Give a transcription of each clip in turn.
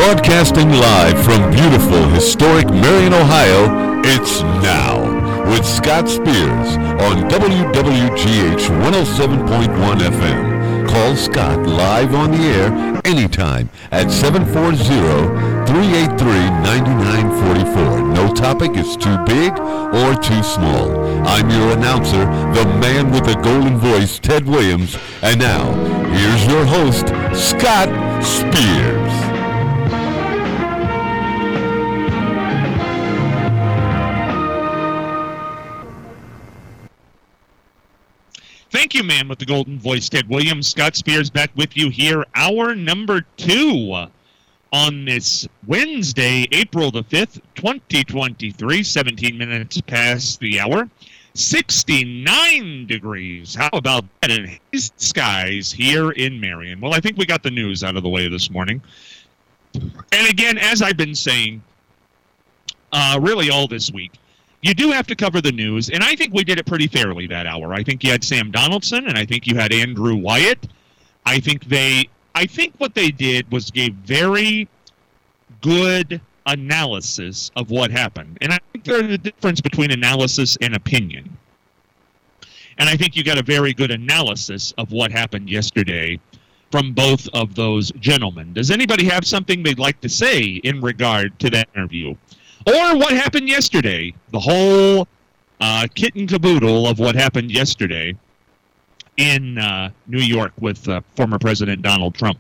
Broadcasting live from beautiful, historic Marion, Ohio, it's Now with Scott Spears on WWGH 107.1 FM. Call Scott live on the air anytime at 740-383-9944. No topic is too big or too small. I'm your announcer, the man with the golden voice, Ted Williams. And now, here's your host, Scott Spears. Thank you, man with the golden voice, Ted Williams. Scott Spears back with you here, hour number 2 on this Wednesday, April the 5th, 2023, 17 minutes past the hour, 69 degrees. How about that in hazy skies here in Marion? Well, I think we got the news out of the way this morning. And again, as I've been saying, really all this week, you do have to cover the news, and I think we did it pretty fairly that hour. I think you had Sam Donaldson, and I think you had Andrew Wyatt. I think what they did was gave very good analysis of what happened. And I think there's a difference between analysis and opinion. And I think you got a very good analysis of what happened yesterday from both of those gentlemen. Does anybody have something they'd like to say in regard to that interview? Or what happened yesterday, the whole kit and caboodle of what happened yesterday in New York with former President Donald Trump.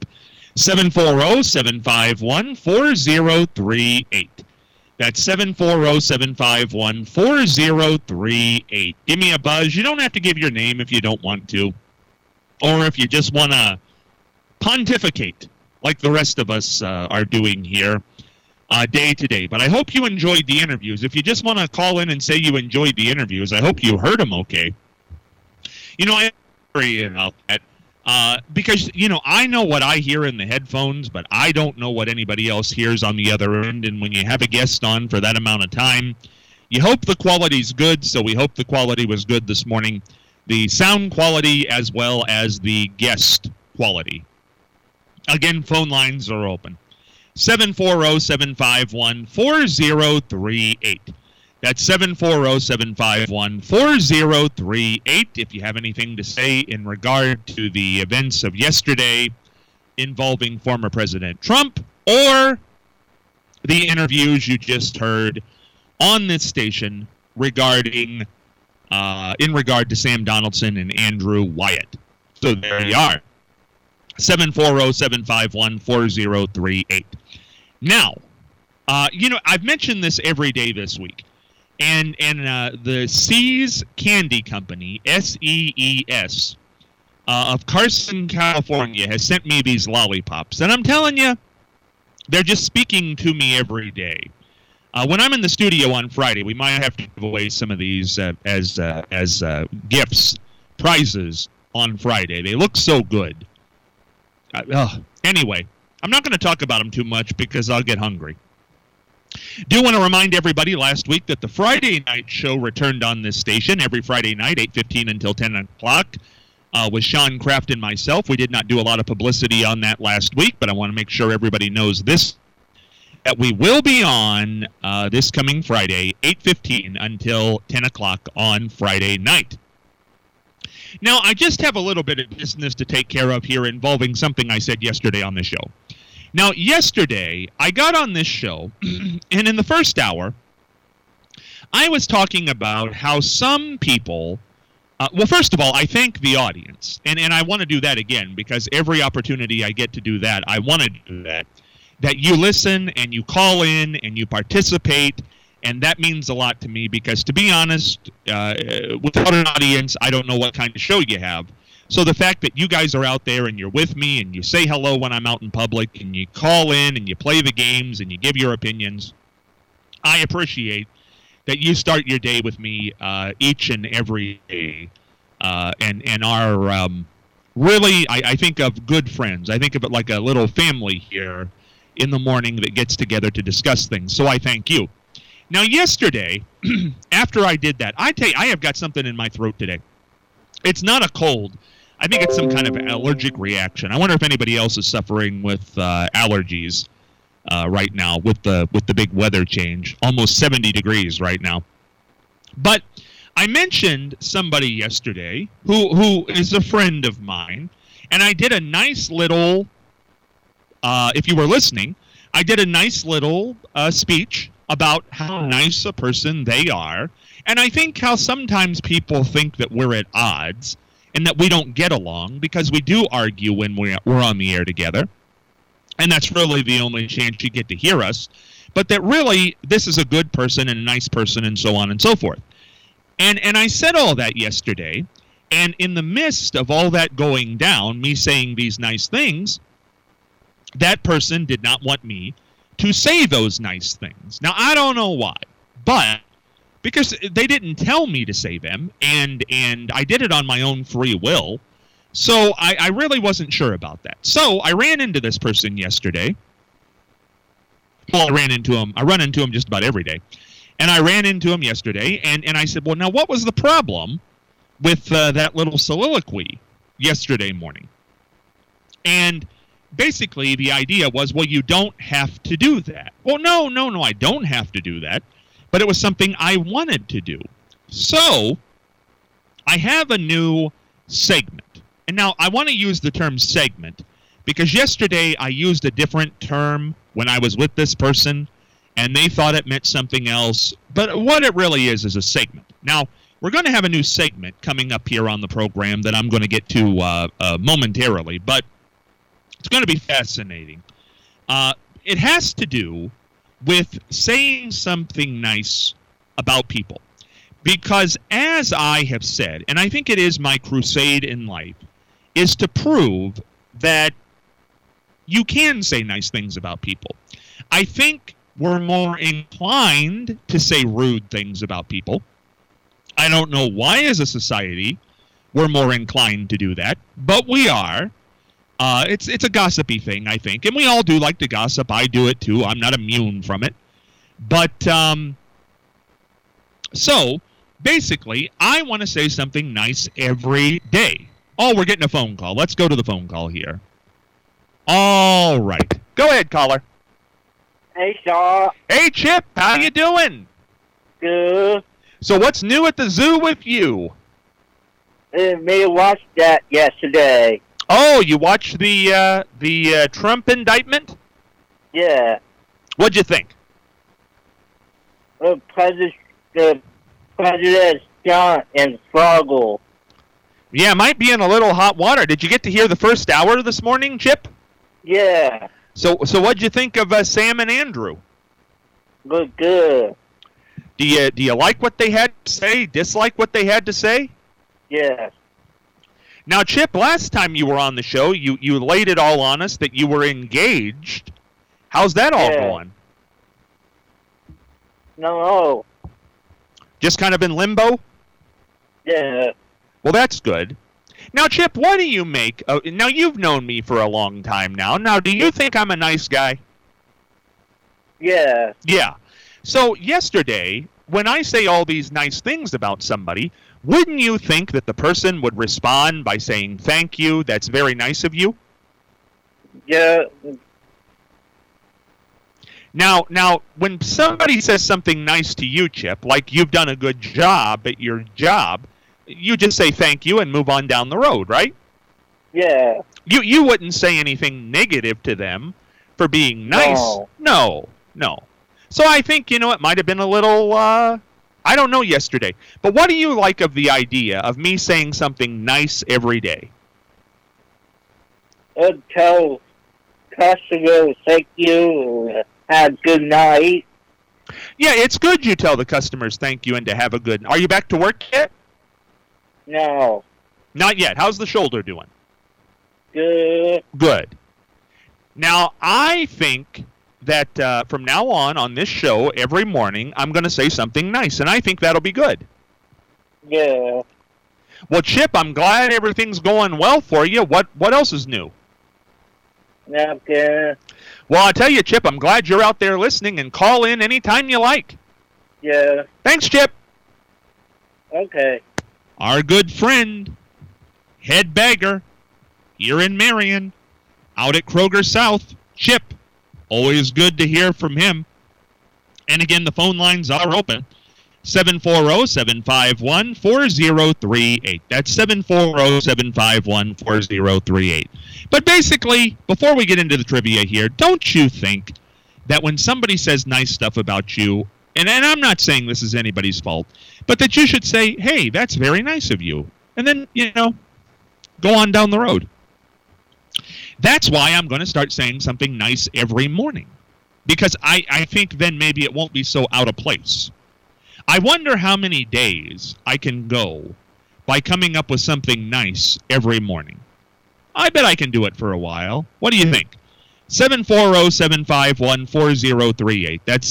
740-751-4038. That's 740-751-4038. Give me a buzz. You don't have to give your name if you don't want to. Or if you just want to pontificate like the rest of us are doing here. Day to day. But I hope you enjoyed the interviews. If you just want to call in and say you enjoyed the interviews, I hope you heard them okay. You know, I'm worried about that because, you know, I know what I hear in the headphones, but I don't know what anybody else hears on the other end. And when you have a guest on for that amount of time, you hope the quality's good, so we hope the quality was good this morning. The sound quality as well as the guest quality. Again, phone lines are open. 740-751-4038. That's 740-751-4038. If you have anything to say in regard to the events of yesterday involving former President Trump or the interviews you just heard on this station regarding in regard to Sam Donaldson and Andrew Wyatt. So there you are. 740-751-4038. Now, you know, I've mentioned this every day this week, and the See's Candy Company, SEES, of Carson, California, has sent me these lollipops, and I'm telling you, they're just speaking to me every day. When I'm in the studio on Friday, we might have to give away some of these as gifts, prizes on Friday. They look so good. Anyway, I'm not going to talk about them too much because I'll get hungry. Do want to remind everybody last week that the Friday night show returned on this station every Friday night, 8:15 until 10 o'clock, with Sean Kraft and myself. We did not do a lot of publicity on that last week, but I want to make sure everybody knows this, that we will be on this coming Friday, 8:15 until 10 o'clock on Friday night. Now, I just have a little bit of business to take care of here involving something I said yesterday on the show. Now, yesterday, I got on this show, and in the first hour, I was talking about how some people, well, first of all, I thank the audience, and I want to do that again, because every opportunity I get to do that, I want to do that you listen, and you call in, and you participate, and that means a lot to me because, to be honest, without an audience, I don't know what kind of show you have. So the fact that you guys are out there and you're with me and you say hello when I'm out in public and you call in and you play the games and you give your opinions, I appreciate that you start your day with me each and every day and are really, I think of good friends. I think of it like a little family here in the morning that gets together to discuss things. So I thank you. Now, yesterday, after I did that, I have got something in my throat today. It's not a cold. I think it's some kind of allergic reaction. I wonder if anybody else is suffering with allergies. right now with the big weather change. Almost 70 degrees right now. But I mentioned somebody yesterday who is a friend of mine, and I did a nice little, if you were listening, I did a nice little speech about how nice a person they are, and I think how sometimes people think that we're at odds and that we don't get along because we do argue when we're on the air together, and that's really the only chance you get to hear us, but that really this is a good person and a nice person and so on and so forth. And I said all that yesterday, and in the midst of all that going down, me saying these nice things, that person did not want me to say those nice things. Now, I don't know why, but because they didn't tell me to say them, and I did it on my own free will, so I really wasn't sure about that. So I ran into this person yesterday. Well, I run into him just about every day. And I ran into him yesterday, and I said, well, now what was the problem with that little soliloquy yesterday morning? And basically the idea was, well, you don't have to do that. Well, no, I don't have to do that. But it was something I wanted to do. So I have a new segment. And now I want to use the term segment because yesterday I used a different term when I was with this person, and they thought it meant something else. But what it really is a segment. Now, we're going to have a new segment coming up here on the program that I'm going to get to momentarily, but it's going to be fascinating. It has to do with saying something nice about people. Because as I have said, and I think it is my crusade in life, is to prove that you can say nice things about people. I think we're more inclined to say rude things about people. I don't know why as a society we're more inclined to do that, but we are. It's a gossipy thing, I think, and we all do like to gossip. I do it too. I'm not immune from it. But so basically, I want to say something nice every day. Oh, we're getting a phone call. Let's go to the phone call here. All right. Go ahead, caller. Hey, Shaw. Hey, Chip. How you doing? Good. So what's new at the zoo with you? May watch that yesterday. Oh, you watched the Trump indictment? Yeah. What'd you think? The president John and Froggle. Yeah, might be in a little hot water. Did you get to hear the first hour this morning, Chip? Yeah. So what'd you think of Sam and Andrew? Good. Do you like what they had to say? Dislike what they had to say? Yes. Now, Chip, last time you were on the show, you laid it all on us that you were engaged. How's that all going? No. Just kind of in limbo? Yeah. Well, that's good. Now, Chip, what do you make? Now, you've known me for a long time now. Now, do you think I'm a nice guy? Yeah. Yeah. So, yesterday, when I say all these nice things about somebody, wouldn't you think that the person would respond by saying, thank you, that's very nice of you? Yeah. Now, when somebody says something nice to you, Chip, like you've done a good job at your job, you just say thank you and move on down the road, right? Yeah. You wouldn't say anything negative to them for being nice. No. So I think, it might have been a little, I don't know yesterday. But what do you like of the idea of me saying something nice every day? Tell customers thank you, have a good night. Yeah, it's good you tell the customers thank you and to have a good... Are you back to work yet? No. Not yet. How's the shoulder doing? Good. Now, I think that from now on this show, every morning, I'm going to say something nice, and I think that'll be good. Yeah. Well, Chip, I'm glad everything's going well for you. What else is new? Okay. Well, I'll tell you, Chip, I'm glad you're out there listening, and call in anytime you like. Yeah. Thanks, Chip. Okay. Our good friend, Head Bagger, here in Marion, out at Kroger South, Chip. Always good to hear from him. And again, the phone lines are open. 740-751-4038. That's 740-751-4038. But basically, before we get into the trivia here, don't you think that when somebody says nice stuff about you, and I'm not saying this is anybody's fault, but that you should say, hey, that's very nice of you. And then, go on down the road. That's why I'm going to start saying something nice every morning. Because I think then maybe it won't be so out of place. I wonder how many days I can go by coming up with something nice every morning. I bet I can do it for a while. What do you think? 740-751-4038. That's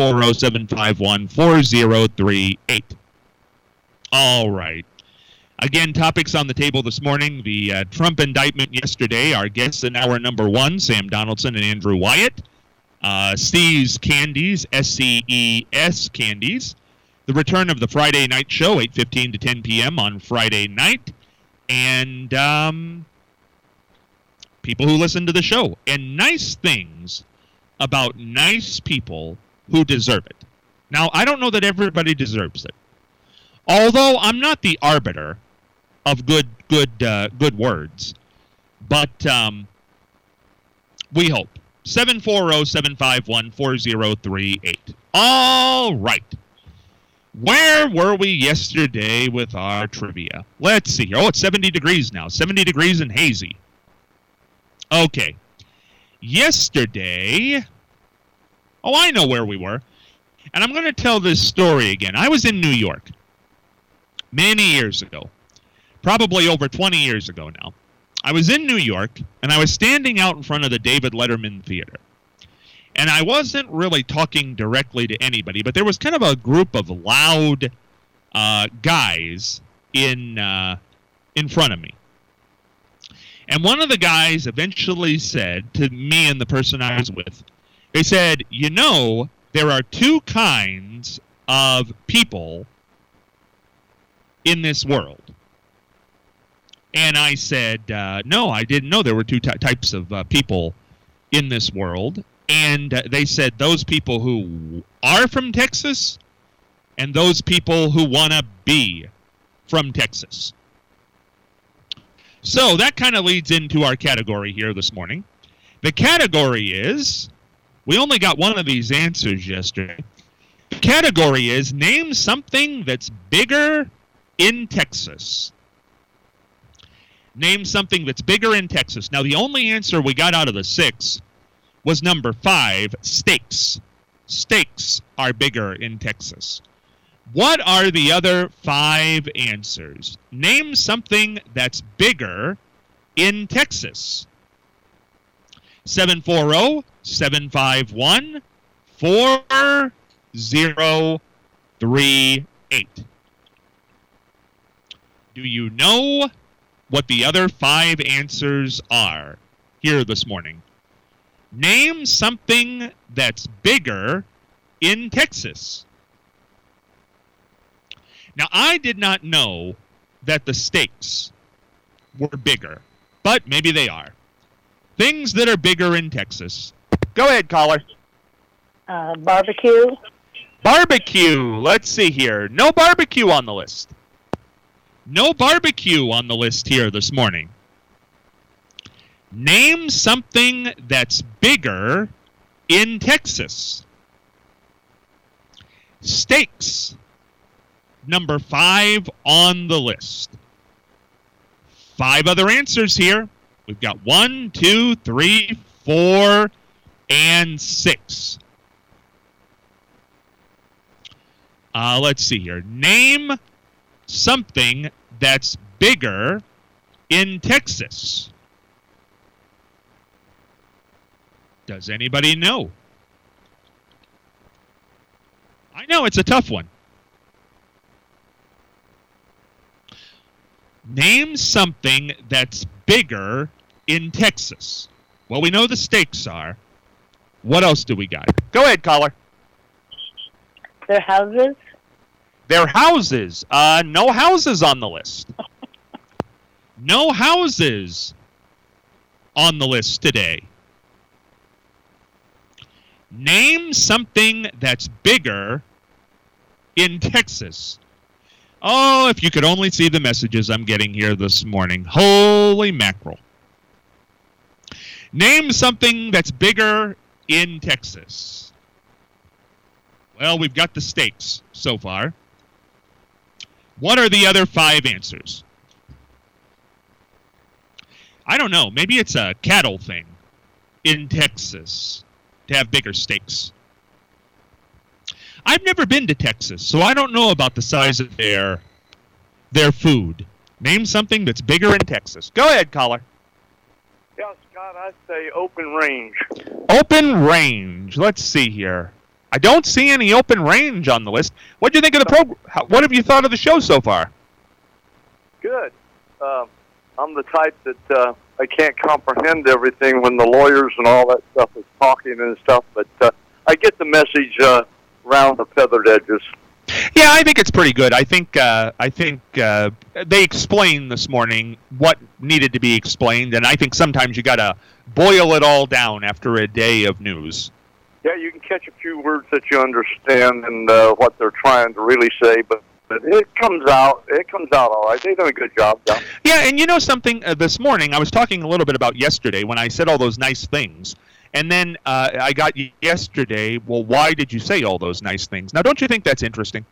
740-751-4038. All right. Again, topics on the table this morning. The Trump indictment yesterday. Our guests in hour number 1, Sam Donaldson and Andrew Wyatt. Steve's Candies, SCES Candies. The return of the Friday night show, 8:15 to 10 p.m. on Friday night. And people who listen to the show. And nice things about nice people who deserve it. Now, I don't know that everybody deserves it. Although I'm not the arbiter of good words. But we hope. 740-751-4038. All right. Where were we yesterday with our trivia? Let's see here. Oh, it's 70 degrees now. 70 degrees and hazy. Okay. Yesterday... Oh, I know where we were. And I'm going to tell this story again. I was in New York many years ago. Probably over 20 years ago now. I was in New York, and I was standing out in front of the David Letterman Theater. And I wasn't really talking directly to anybody, but there was kind of a group of loud guys in front of me. And one of the guys eventually said to me and the person I was with, they said, there are two kinds of people in this world. And I said, no, I didn't know there were two types of people in this world. And they said those people who are from Texas and those people who want to be from Texas. So that kind of leads into our category here this morning. The category is, we only got one of these answers yesterday. The category is, name something that's bigger in Texas. Name something that's bigger in Texas. Now, the only answer we got out of the 6 was number 5, steaks. Steaks are bigger in Texas. What are the other 5 answers? Name something that's bigger in Texas. 740-751-4038. Do you know what the other 5 answers are here this morning? Name something that's bigger in Texas. Now, I did not know that the steaks were bigger, but maybe they are. Things that are bigger in Texas. Go ahead, caller. Barbecue. Barbecue. Let's see here. No barbecue on the list. No barbecue on the list here this morning. Name something that's bigger in Texas. Steaks. Number 5 on the list. 5 other answers here. We've got 1, 2, 3, 4, and 6. Let's see here. Name something that's bigger in Texas. Does anybody know? I know it's a tough one. Name something that's bigger in Texas. Well, we know the steaks are. What else do we got? Go ahead, caller. Their houses. Their houses. No houses on the list. No houses on the list today. Name something that's bigger in Texas. Oh, if you could only see the messages I'm getting here this morning. Holy mackerel. Name something that's bigger in Texas. Well, we've got the steaks so far. What are the other 5 answers? I don't know. Maybe it's a cattle thing in Texas to have bigger steaks. I've never been to Texas, so I don't know about the size of their food. Name something that's bigger in Texas. Go ahead, caller. Yeah, Scott, I'd say open range. Open range. Let's see here. I don't see any open range on the list. What do you think of the program? What have you thought of the show so far? Good. I'm the type that I can't comprehend everything when the lawyers and all that stuff is talking and stuff, but I get the message around the feathered edges. Yeah, I think it's pretty good. I think they explained this morning what needed to be explained, and I think sometimes you got to boil it all down after a day of news. Yeah, you can catch a few words that you understand and what they're trying to really say, but it comes out all right. They've done a good job, John. Yeah, and you know something? This morning I was talking a little bit about yesterday when I said all those nice things. And then I got yesterday, well, why did you say all those nice things? Now, don't you think that's interesting?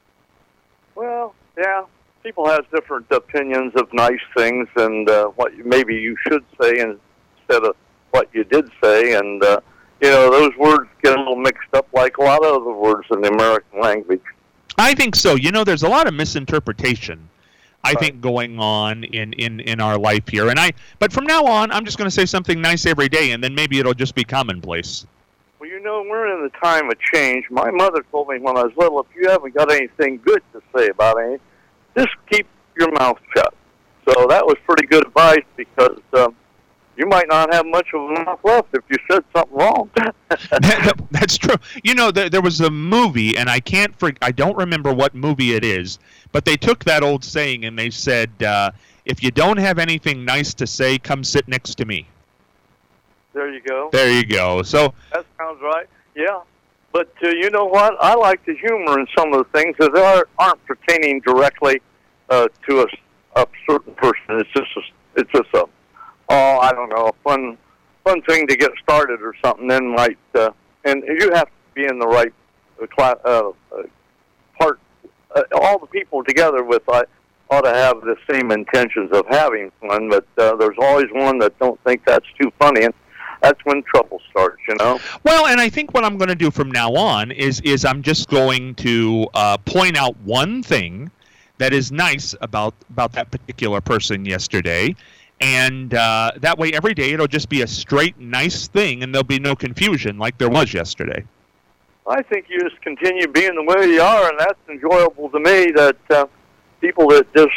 Well, yeah. People have different opinions of nice things and what maybe you should say instead of what you did say. And, those words get a little mixed up like a lot of other words in the American language. I think so. There's a lot of misinterpretation, I think, going on in our life here. But from now on, I'm just going to say something nice every day, and then maybe it'll just be commonplace. Well, we're in the time of change. My mother told me when I was little, if you haven't got anything good to say about anything, just keep your mouth shut. So that was pretty good advice because you might not have much of a mouth left if you said something wrong. That's true. There was a movie, and I don't remember what movie it is, but they took that old saying and they said, if you don't have anything nice to say, come sit next to me. There you go. There you go. So that sounds right. Yeah. But you know what? I like the humor in some of the things that aren't pertaining directly to a certain person. It's just a I don't know, a fun thing to get started or something. Then might and you have to be in the right class, part. All the people together with ought to have the same intentions of having fun, but there's always one that don't think that's too funny, and that's when trouble starts. Well, and I think what I'm going to do from now on is I'm just going to point out one thing that is nice about that particular person yesterday. And that way, every day, it'll just be a straight, nice thing, and there'll be no confusion like there was yesterday. I think you just continue being the way you are, and that's enjoyable to me, that people that just,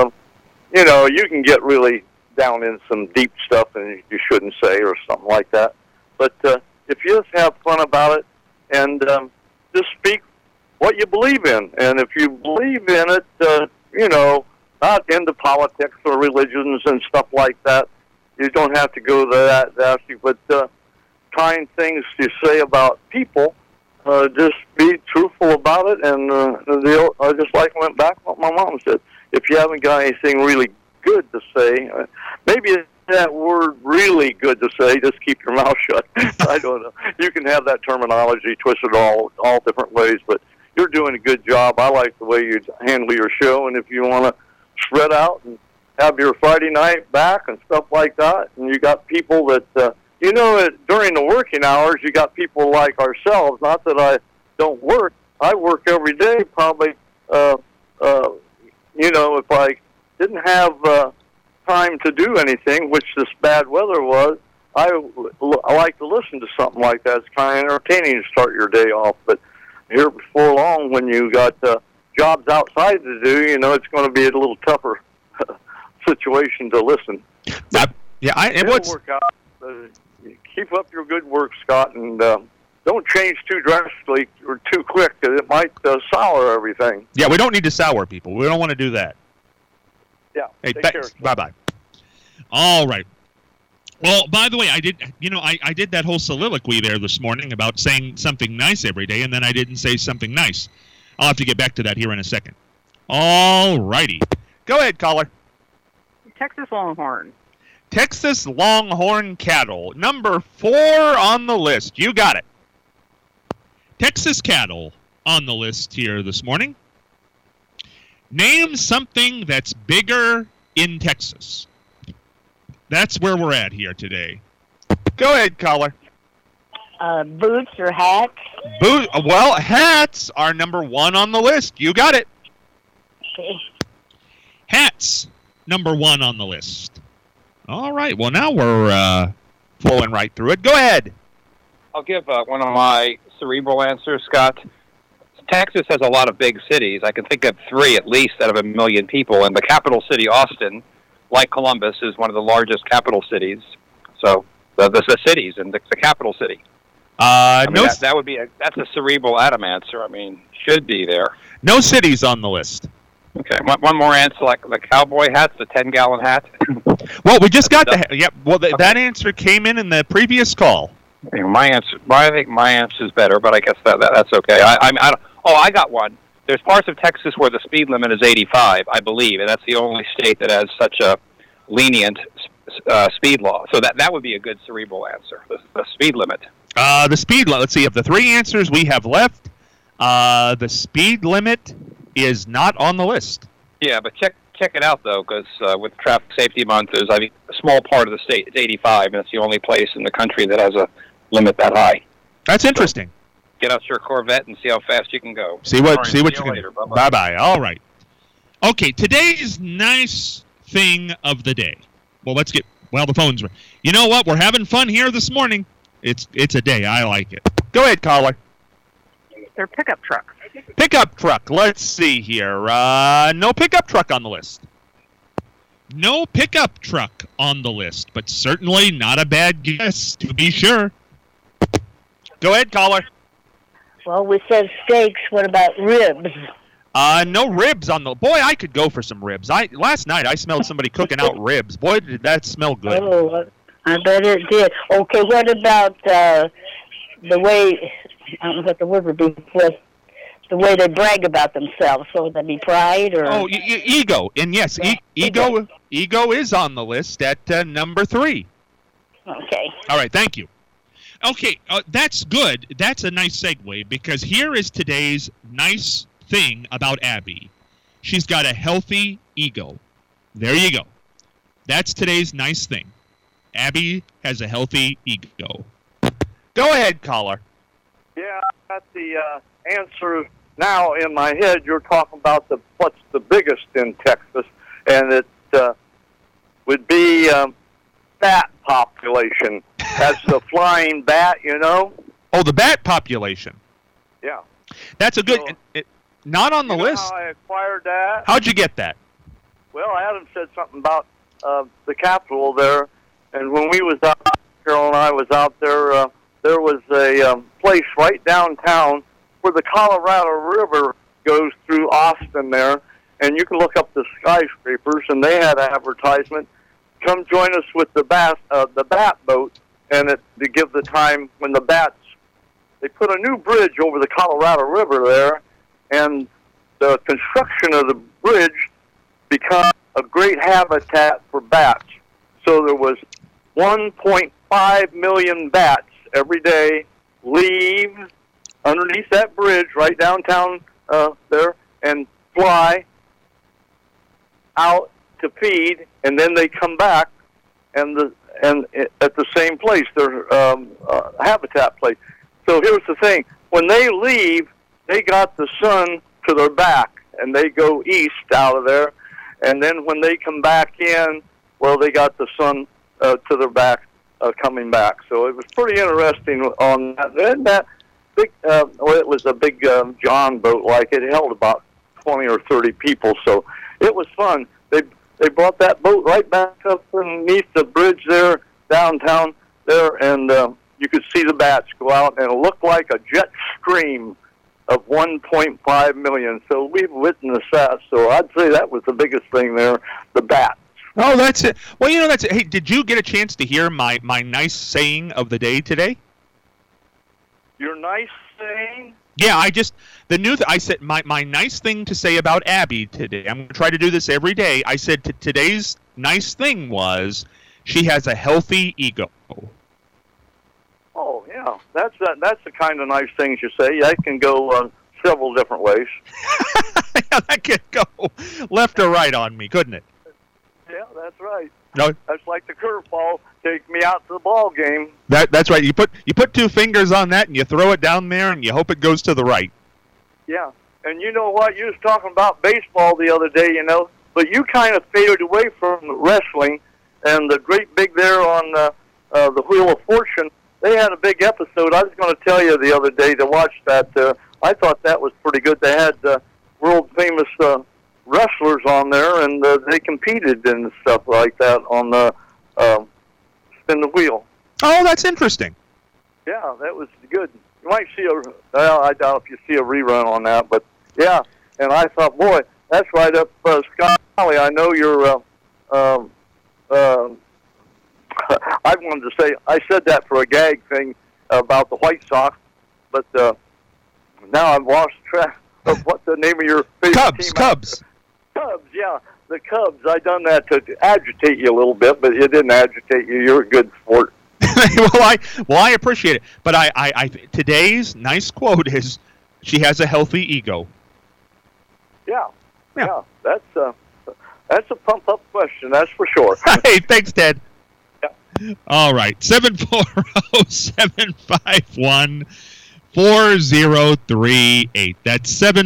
you can get really down in some deep stuff and you shouldn't say or something like that. But if you just have fun about it and just speak what you believe in, and if you believe in it, not into politics or religions and stuff like that. You don't have to go to that, but kind things to say about people, just be truthful about it. And I just went back what my mom said. If you haven't got anything really good to say, maybe that word really good to say, just keep your mouth shut. I don't know. You can have that terminology twisted all different ways, but you're doing a good job. I like the way you handle your show, and if you want to spread out and have your Friday night back and stuff like that. And you got people that, during the working hours, you got people like ourselves. Not that I don't work. I work every day probably, if I didn't have time to do anything, which this bad weather was, I like to listen to something like that. It's kind of entertaining to start your day off. But here before long, when you got jobs outside to do, it's going to be a little tougher situation to listen. It'll work out. Keep up your good work, Scott, and don't change too drastically or too quick, because it might sour everything. Yeah, we don't need to sour people. We don't want to do that. Yeah. Hey, thanks. Bye-bye. All right. Well, by the way, I did that whole soliloquy there this morning about saying something nice every day, and then I didn't say something nice. I'll have to get back to that here in a second. All righty. Go ahead, caller. Texas Longhorn. Texas Longhorn cattle, number 4 on the list. You got it. Texas cattle on the list here this morning. Name something that's bigger in Texas. That's where we're at here today. Go ahead, caller. Boots or hats? Well, hats are number 1 on the list. You got it. Okay. Hats, number 1 on the list. All right. Well, now we're flowing right through it. Go ahead. I'll give one of my cerebral answers, Scott. Texas has a lot of big cities. I can think of 3 at least out of 1 million people. And the capital city, Austin, like Columbus, is one of the largest capital cities. So the cities and the capital city. That would be that's a cerebral Adam answer. I mean, should be there. No cities on the list. Okay, one more answer, like the cowboy hats, the 10-gallon hat. Well, we just got the yep. Well, that answer came in the previous call. I think my answer is better, but I guess that's okay. I got one. There's parts of Texas where the speed limit is 85, I believe, and that's the only state that has such a lenient speed law. So that would be a good cerebral answer. The speed limit. The speed limit. Let's see. Of the 3 answers we have left, the speed limit is not on the list. Yeah, but check it out though, because with Traffic Safety Month, there's a small part of the state. It's 85, and it's the only place in the country that has a limit that high. That's interesting. So get out your Corvette and see how fast you can go. See what you can later. do. Bye. All right. Okay, today's nice thing of the day. Well, the phones. You know what? We're having fun here this morning. It's a day. I like it. Go ahead, caller. They're pickup trucks. Pickup truck. Let's see here. No pickup truck on the list. No pickup truck on the list, but certainly not a bad guess, to be sure. Go ahead, caller. Well, we said steaks. What about ribs? No ribs on the... Boy, I could go for some ribs. Last night, I smelled somebody cooking out ribs. Boy, did that smell good. Oh, I bet it did. Okay, what about the way... I don't know what the word would be. The way they brag about themselves. So would that be pride or... Oh, ego. And yes, ego is on the list at number 3. Okay. All right, thank you. Okay, that's good. That's a nice segue, because here is today's nice thing about Abby. She's got a healthy ego. There you go. That's today's nice thing. Abby has a healthy ego. Go ahead, caller. Yeah, I got the answer now in my head. You're talking about what's the biggest in Texas, and it would be bat population. That's the flying bat, you know? Oh, the bat population. Yeah. That's a good... not on the list. How I acquired that? How'd you get that? Well, Adam said something about the Capitol there, and when we was out, Carol and I was out there, there was a place right downtown where the Colorado River goes through Austin there, and you can look up the skyscrapers, and they had an advertisement. Come join us with the bat boat, and to give the time when the bats. They put a new bridge over the Colorado River there, and the construction of the bridge became a great habitat for bats. So there was 1.5 million bats every day leave underneath that bridge right downtown there and fly out to feed, and then they come back and at the same place, their habitat place. So here's the thing: when they leave, they got the sun to their back, and they go east out of there. And then when they come back in, well, they got the sun to their back coming back. So it was pretty interesting on that. And that big, it was a big John boat, like it held about 20 or 30 people. So it was fun. They brought that boat right back up underneath the bridge there, downtown there, and you could see the bats go out, and it looked like a jet stream of 1.5 million. So we've witnessed that. So I'd say that was the biggest thing there, the bats. Oh, that's it. Well, that's it. Hey, did you get a chance to hear my nice saying of the day today? Your nice saying? Yeah, I said my nice thing to say about Abby today. I'm going to try to do this every day. I said today's nice thing was she has a healthy ego. Oh, yeah. That's the kind of nice things you say. That can go several different ways. Yeah, that could go left or right on me, couldn't it? Yeah, that's right. No, That's like the curveball. Take me out to the ball game. that's right. You put two fingers on that and you throw it down there and you hope it goes to the right. Yeah. And you know what? You was talking about baseball the other day, but you kind of faded away from wrestling, and the great big there on the Wheel of Fortune, they had a big episode. I was going to tell you the other day to watch that. I thought that was pretty good. They had world-famous wrestlers on there, and they competed and stuff like that on the Spin the Wheel. Oh, that's interesting. Yeah, that was good. You might see I doubt if you see a rerun on that, but yeah. And I thought, boy, that's right up Scott Alley. I know you're. I wanted to say I said that for a gag thing about the White Sox, but now I've lost track of what the name of your favorite team. Cubs. Cubs, yeah, the Cubs. I done that to agitate you a little bit, but it didn't agitate you. You're a good sport. I appreciate it. But I today's nice quote is, she has a healthy ego. Yeah. That's a pump up question. That's for sure. Hey, thanks, Ted. Yeah. All right, 740-751-4038. That's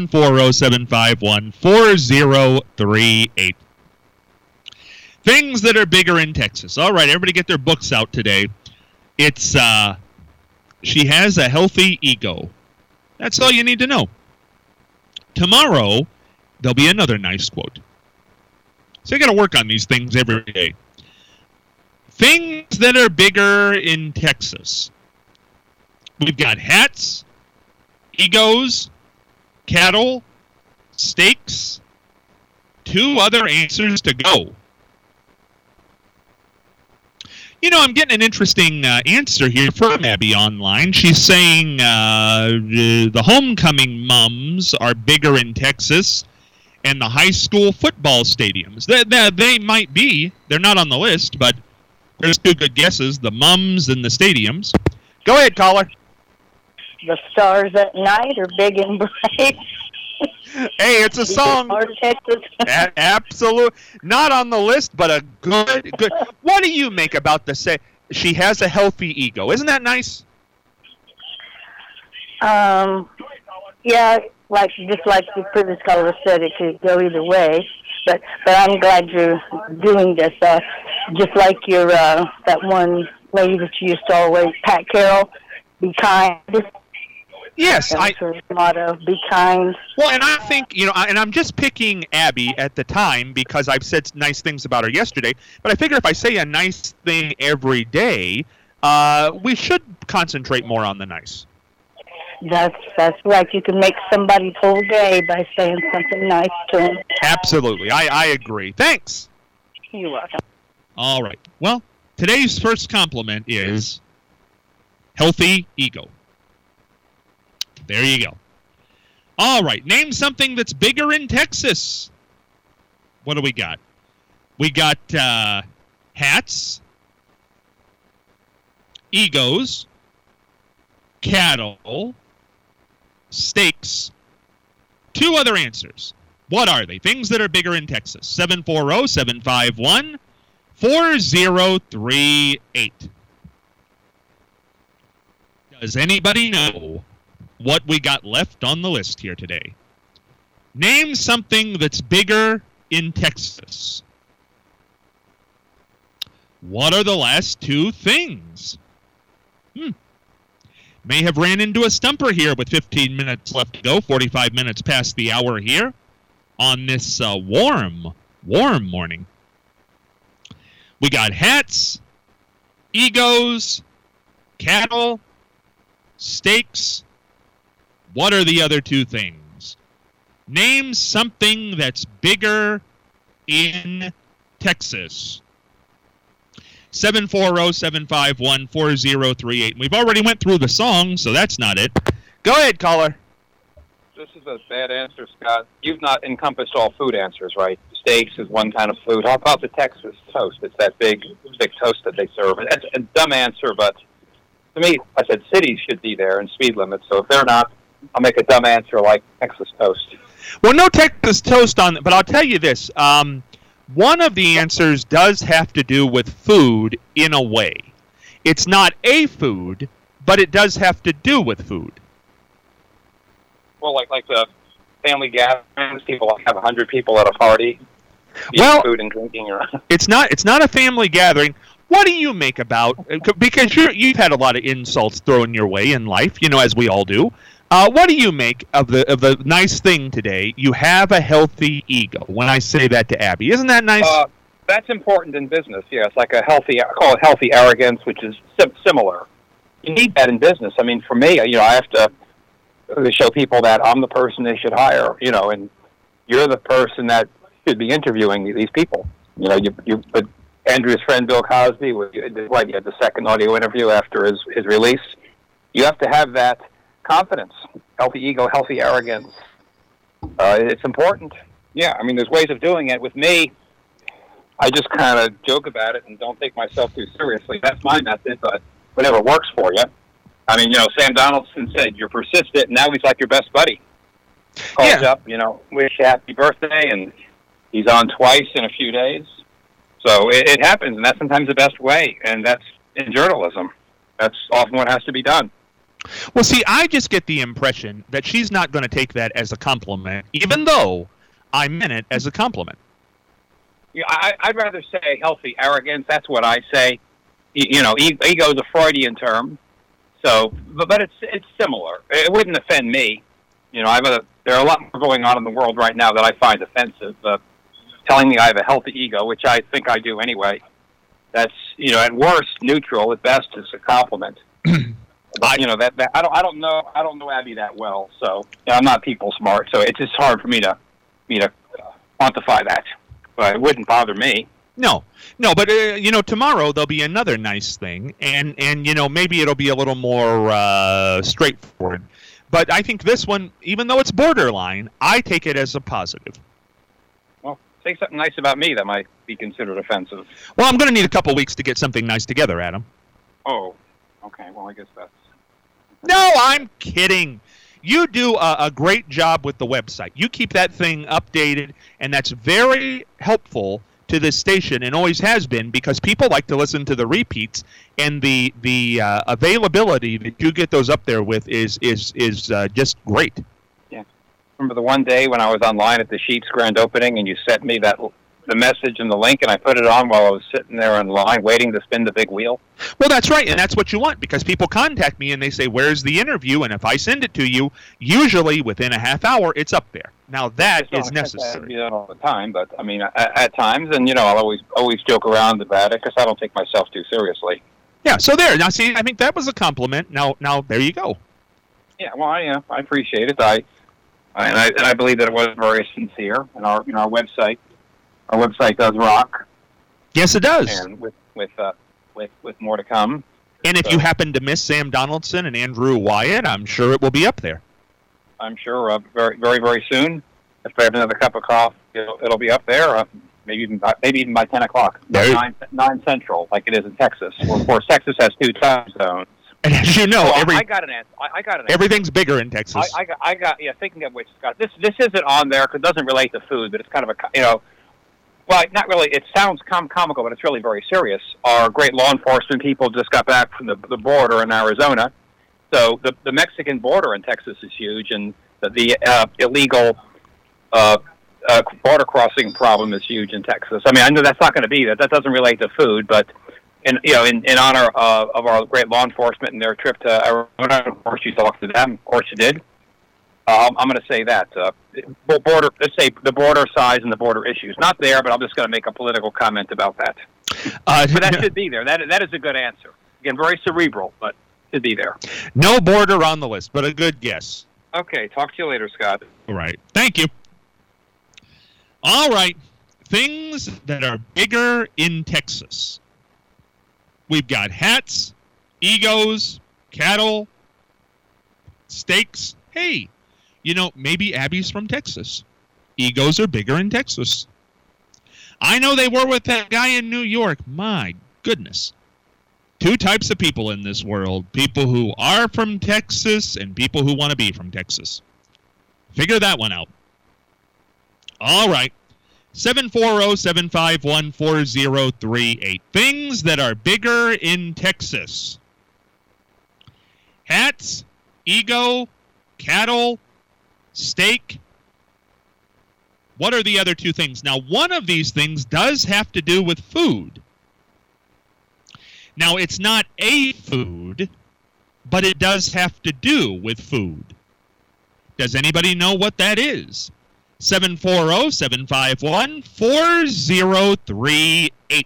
740-751-4038. Things that are bigger in Texas. All right, everybody get their books out today. It's she has a healthy ego. That's all you need to know. Tomorrow, there'll be another nice quote. So you got to work on these things every day. Things that are bigger in Texas. We've got hats, egos, cattle, steaks. 2 other answers to go. I'm getting an interesting answer here from Abby online. She's saying the homecoming mums are bigger in Texas, and the high school football stadiums. They might be. They're not on the list, but there's 2 good guesses, the mums and the stadiums. Go ahead, caller. The stars at night are big and bright. Hey, it's a song. Texas. Absolute. Not on the list, but a good. What do you make about the say? She has a healthy ego. Isn't that nice? Yeah, just like the previous caller said, it could go either way. But I'm glad you're doing this. Just like your that one lady that you used to always, Pat Carroll, be kind. Yes, that's her motto, be kind. Well, and I think, and I'm just picking Abby at the time because I've said nice things about her yesterday, but I figure if I say a nice thing every day, we should concentrate more on the nice. That's right. You can make somebody's whole day by saying something nice to them. Absolutely. I agree. Thanks. You're welcome. All right. Well, today's first compliment is healthy ego. There you go. All right. Name something that's bigger in Texas. What do we got? We got hats, egos, cattle, steaks. 2 other answers. What are they? Things that are bigger in Texas. 740-751-4038. Does anybody know what we got left on the list here today? Name something that's bigger in Texas. What are the last 2 things? May have ran into a stumper here with 15 minutes left to go, 45 minutes past the hour here on this warm morning. We got hats, egos, cattle, steaks. What are the other 2 things? Name something that's bigger in Texas. 740-751-4038. We've already went through the song, so that's not it. Go ahead, caller. This is a bad answer, Scott. You've not encompassed all food answers, right? Steaks is one kind of food. How about the Texas toast? It's that big toast that they serve. It's a dumb answer, but to me, I said cities should be there and speed limits. So if they're not, I'll make a dumb answer like Texas toast. Well, no Texas toast on, but I'll tell you this. One of the answers does have to do with food in a way. It's not a food, but it does have to do with food. Well, like the family gatherings, people have 100 people at a party. Well, food and drinking around. It's not a family gathering. What do you make about, because you've had a lot of insults thrown your way in life, as we all do. What do you make of the nice thing today? You have a healthy ego. When I say that to Abby, isn't that nice? That's important in business. Yeah, it's like I call it healthy arrogance, which is similar. You need that in business. I mean, for me, I have to show people that I'm the person they should hire. And you're the person that should be interviewing these people. But Andrew's friend Bill Cosby, you had the second audio interview after his release. You have to have that confidence, healthy ego, healthy arrogance. It's important. Yeah, I mean, there's ways of doing it. With me, I just kind of joke about it and don't take myself too seriously. That's my method, but whatever works for you. I mean, Sam Donaldson said, you're persistent, and now he's like your best buddy. Calls up, wish you happy birthday, and he's on twice in a few days. So it happens, and that's sometimes the best way, and that's in journalism. That's often what has to be done. Well, see, I just get the impression that she's not going to take that as a compliment, even though I meant it as a compliment. Yeah, I'd rather say healthy arrogance. That's what I say. Ego is a Freudian term. So, but it's similar. It wouldn't offend me. There are a lot more going on in the world right now that I find offensive. Telling me I have a healthy ego, which I think I do anyway. That's at worst neutral. At best, it's a compliment. I don't know Abby that well, so I'm not people smart. So it's just hard for me to quantify that. But it wouldn't bother me. No, but tomorrow there'll be another nice thing, and maybe it'll be a little more straightforward. But I think this one, even though it's borderline, I take it as a positive. Well, say something nice about me that might be considered offensive. Well, I'm going to need a couple weeks to get something nice together, Adam. Oh, okay. Well, I guess that's... No, I'm kidding. You do a great job with the website. You keep that thing updated, and that's very helpful to this station, and always has been, because people like to listen to the repeats, and the availability that you get those up there with is just great. Yeah. Remember the one day when I was online at the Sheetz grand opening, and you sent me the message and the link, and I put it on while I was sitting there in line waiting to spin the big wheel? Well, that's right, and that's what you want, because people contact me and they say, where's the interview? And if I send it to you, usually within a half hour, it's up there. Now, that is necessary. I do that all the time, but, I mean, at times, and, I'll always joke around about it, because I don't take myself too seriously. Yeah, so there. Now, see, I think that was a compliment. Now, there you go. Yeah, well, I appreciate it. I believe that it was very sincere, and our website. Our website does rock. Yes, it does. And with more to come. And if you happen to miss Sam Donaldson and Andrew Wyatt, I'm sure it will be up there. I'm sure very, very, very soon. If I have another cup of coffee, it'll be up there. Maybe even by 10 o'clock. 9 Central, like it is in Texas. Well, of course, Texas has 2 time zones. And as you know, I got an answer. Everything's bigger in Texas. Thinking of which, Scott, this isn't on there because it doesn't relate to food, but it's kind of a, well, not really. It sounds comical, but it's really very serious. Our great law enforcement people just got back from the border in Arizona. So the Mexican border in Texas is huge, and the illegal border crossing problem is huge in Texas. I mean, I know that's not going to be that. That doesn't relate to food, but in honor of our great law enforcement and their trip to Arizona, of course you talked to them. Of course you did. I'm going to say that border. Let's say the border size and the border issues. Not there, but I'm just going to make a political comment about that. But that should be there. That is a good answer. Again, very cerebral, but should be there. No border on the list, but a good guess. Okay. Talk to you later, Scott. All right. Thank you. All right. Things that are bigger in Texas. We've got hats, egos, cattle, steaks. Hey, maybe Abby's from Texas. Egos are bigger in Texas. I know they were with that guy in New York. My goodness. Two types of people in this world. People who are from Texas and people who want to be from Texas. Figure that one out. All right. 740-751-4038. Things that are bigger in Texas. Hats, ego, cattle, steak. What are the other two things? Now, one of these things does have to do with food. Now, it's not a food, but it does have to do with food. Does anybody know what that is? 740-751-4038.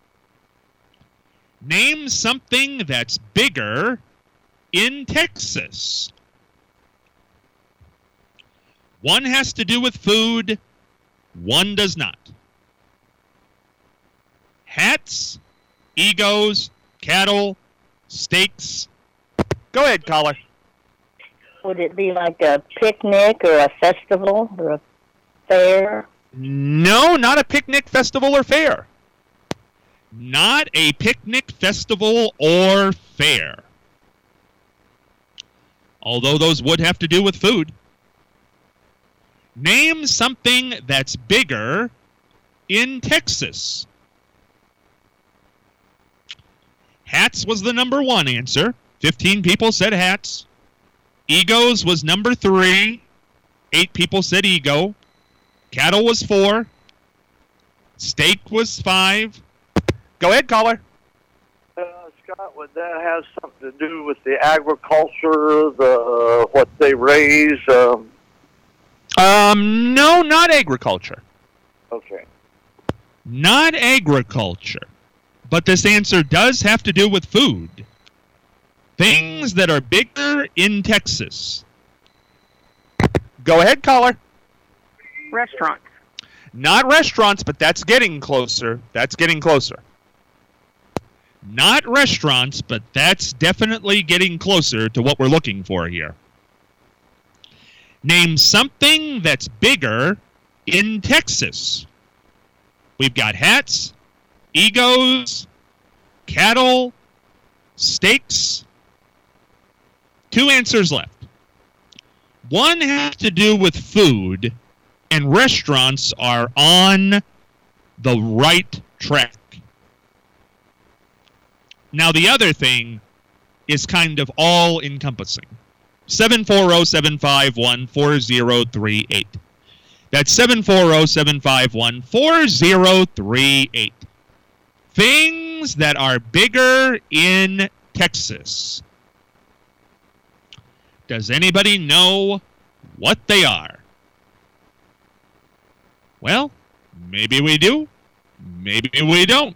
Name something that's bigger in Texas. One has to do with food, one does not. Hats, egos, cattle, steaks. Go ahead, caller. Would it be like a picnic or a festival or a fair? No, not a picnic, festival, or fair. Not a picnic, festival, or fair. Although those would have to do with food. Name something that's bigger in Texas. Hats was the number one answer. 15 people said hats. Egos was number 3. 8 people said ego. Cattle was 4. Steak was 5. Go ahead, caller. Scott, would that have something to do with the agriculture, what they raise? No, not agriculture. Okay. Not agriculture. But this answer does have to do with food. Things that are bigger in Texas. Go ahead, caller. Restaurants. Not restaurants, but that's getting closer. That's getting closer. Not restaurants, but that's definitely getting closer to what we're looking for here. Name something that's bigger in Texas. We've got hats, egos, cattle, steaks. 2 answers left. One has to do with food, and restaurants are on the right track. Now, the other thing is kind of all-encompassing. 740-751-4038. That's 740-751-4038. Things that are bigger in Texas. Does anybody know what they are? Well, maybe we do. Maybe we don't.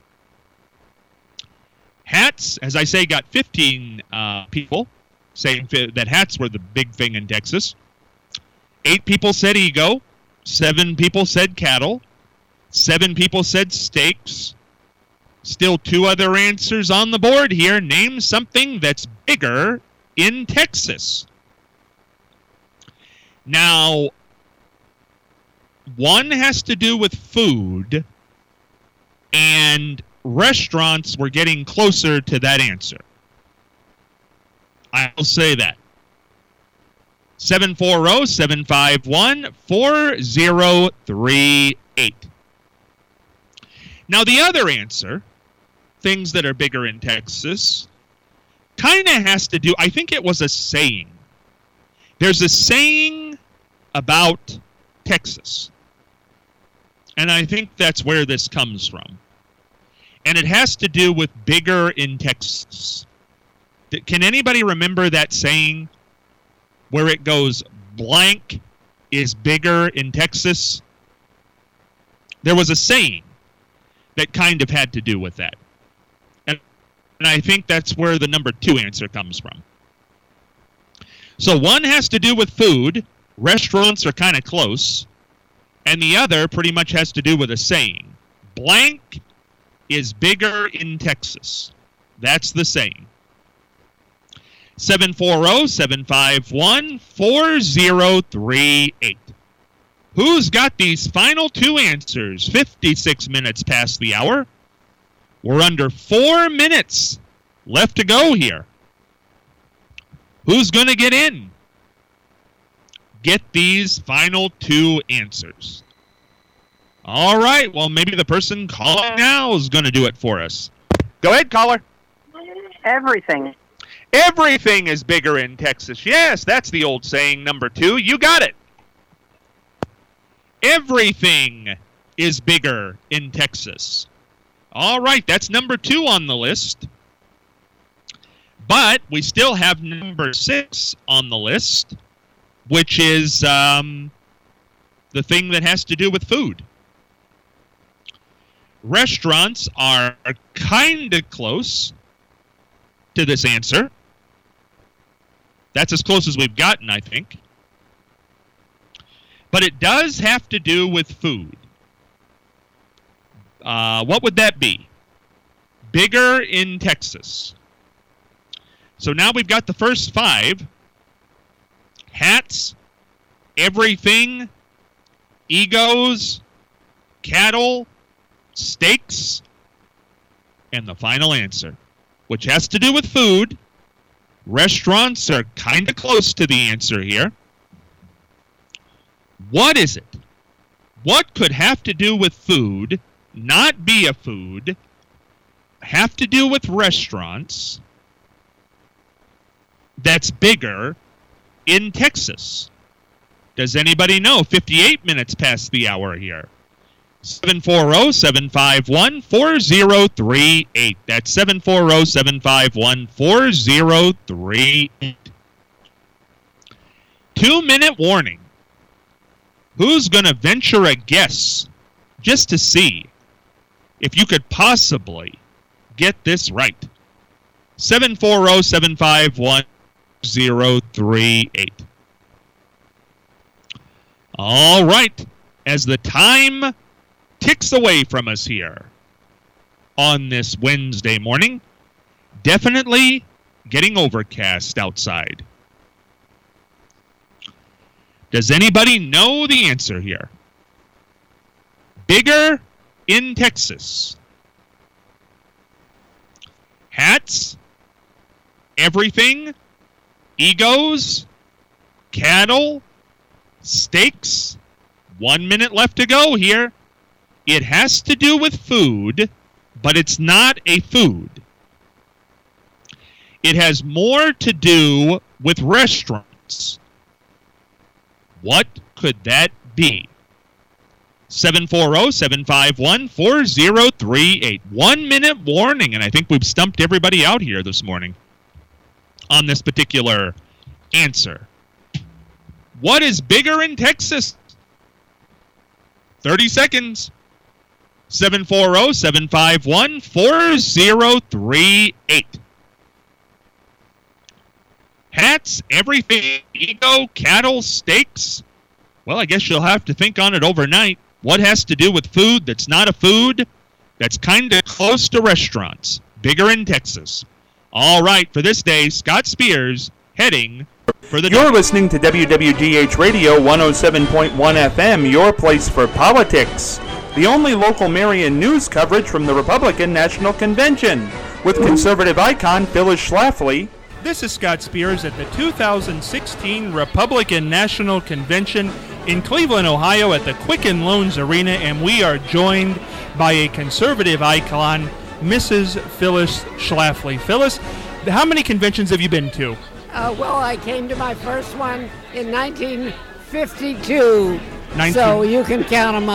Hats, as I say, got 15 people saying that hats were the big thing in Texas. 8 people said ego. 7 people said cattle. 7 people said steaks. Still 2 other answers on the board here. Name something that's bigger in Texas. Now, one has to do with food, and restaurants were getting closer to that answer. I'll say that. 740-751-4038. Now, the other answer, things that are bigger in Texas, kind of has to do, I think it was a saying. There's a saying about Texas. And I think that's where this comes from. And it has to do with bigger in Texas. Can anybody remember that saying where it goes, blank is bigger in Texas? There was a saying that kind of had to do with that. And I think that's where the number 2 answer comes from. So one has to do with food. Restaurants are kind of close. And the other pretty much has to do with a saying. Blank is bigger in Texas. That's the saying. 740-751-4038. Who's got these final two answers? 56 minutes past the hour. We're under 4 minutes left to go here. Who's going to get in? Get these final two answers. All right, well, maybe the person calling now is going to do it for us. Go ahead, caller. Everything. Everything is bigger in Texas. Yes, that's the old saying, number 2. You got it. Everything is bigger in Texas. All right, that's number 2 on the list. But we still have number 6 on the list, which is the thing that has to do with food. Restaurants are kind of close to this answer. That's as close as we've gotten, I think. But it does have to do with food. What would that be? Bigger in Texas. So now we've got the first 5. Hats, everything, egos, cattle, steaks, and the final answer, which has to do with food. Restaurants are kind of close to the answer here. What is it? What could have to do with food, not be a food, have to do with restaurants, that's bigger in Texas? Does anybody know? 58 minutes past the hour here. 740-751-4038. That's 740-751-4038. 2-minute warning. Who's going to venture a guess just to see if you could possibly get this right? 740-751-4038. All right. As the time ticks away from us here on this Wednesday morning, definitely getting overcast outside. Does anybody know the answer here? Bigger in Texas. Hats, everything, egos, cattle, steaks. 1 minute left to go here. It has to do with food, but it's not a food. It has more to do with restaurants. What could that be? 740-751-4038. 1 minute warning, and I think we've stumped everybody out here this morning on this particular answer. What is bigger in Texas? 30 seconds. 740-751-4038. Hats, everything, ego, cattle, steaks. Well, I guess you'll have to think on it overnight. What has to do with food that's not a food, that's kind of close to restaurants, bigger in Texas? All right, for this day, Scott Spears heading for the... You're listening to WWGH Radio 107.1 FM, your place for politics. The only local Marion news coverage from the Republican National Convention, with conservative icon Phyllis Schlafly. This is Scott Spears at the 2016 Republican National Convention in Cleveland, Ohio at the Quicken Loans Arena, and we are joined by a conservative icon, Mrs. Phyllis Schlafly. Phyllis, how many conventions have you been to? Well, I came to my first one in 1952, so you can count them